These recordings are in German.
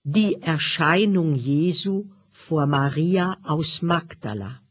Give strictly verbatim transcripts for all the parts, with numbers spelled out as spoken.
Die Erscheinung Jesu vor Maria aus Magdala.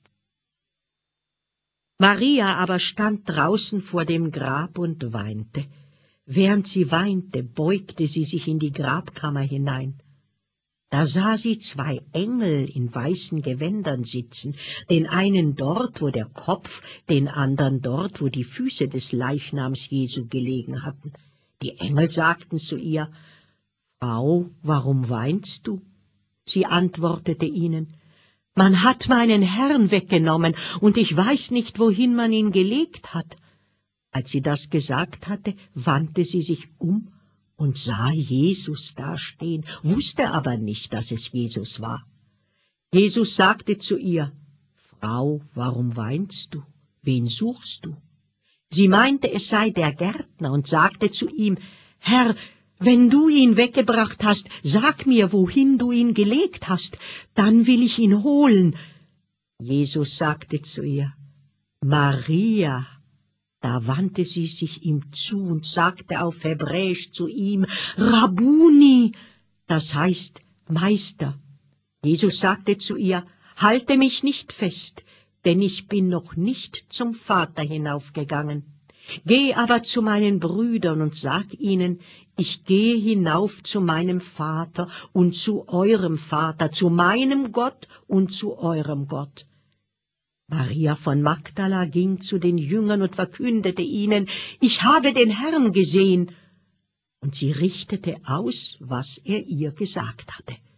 Maria aber stand draußen vor dem Grab und weinte. Während sie weinte, beugte sie sich in die Grabkammer hinein. Da sah sie zwei Engel in weißen Gewändern sitzen, den einen dort, wo der Kopf, den anderen dort, wo die Füße des Leichnams Jesu gelegen hatten. Die Engel sagten zu ihr: »Frau, warum weinst du?« Sie antwortete ihnen: »Man hat meinen Herrn weggenommen, und ich weiß nicht, wohin man ihn gelegt hat.« Als sie das gesagt hatte, wandte sie sich um und sah Jesus dastehen, wusste aber nicht, dass es Jesus war. Jesus sagte zu ihr: »Frau, warum weinst du? Wen suchst du?« Sie meinte, es sei der Gärtner, und sagte zu ihm: »Herr, wenn du ihn weggebracht hast, sag mir, wohin du ihn gelegt hast, dann will ich ihn holen.« Jesus sagte zu ihr: »Maria!« Da wandte sie sich ihm zu und sagte auf Hebräisch zu ihm: »Rabbuni!« Das heißt Meister. Jesus sagte zu ihr: »Halte mich nicht fest, denn ich bin noch nicht zum Vater hinaufgegangen. Geh aber zu meinen Brüdern und sag ihnen, ich gehe hinauf zu meinem Vater und zu eurem Vater, zu meinem Gott und zu eurem Gott.« Maria von Magdala ging zu den Jüngern und verkündete ihnen: »Ich habe den Herrn gesehen.« Und sie richtete aus, was er ihr gesagt hatte.